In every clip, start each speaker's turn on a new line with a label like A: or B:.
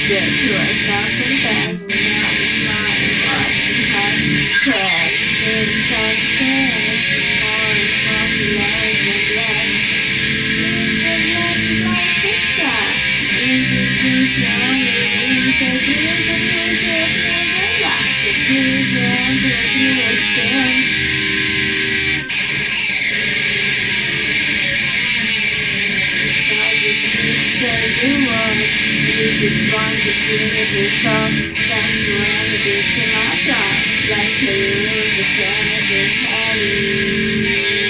A: Get to us out the past when I was lying, watching high cracks. It's like this, all from the lies and black. It's a life like the sky. Institution, it's a dream of music, it's a life. The prison, the creation. You want you could find the feeling of your thought. That's when it is in my thoughts. Like you in the sun of the valley.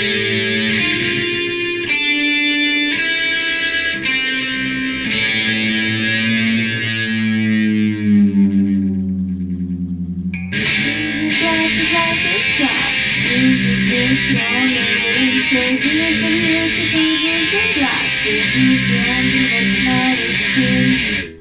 A: Flashes like the sky. Music is shining. So beautiful, music is a light. The future and the medicine.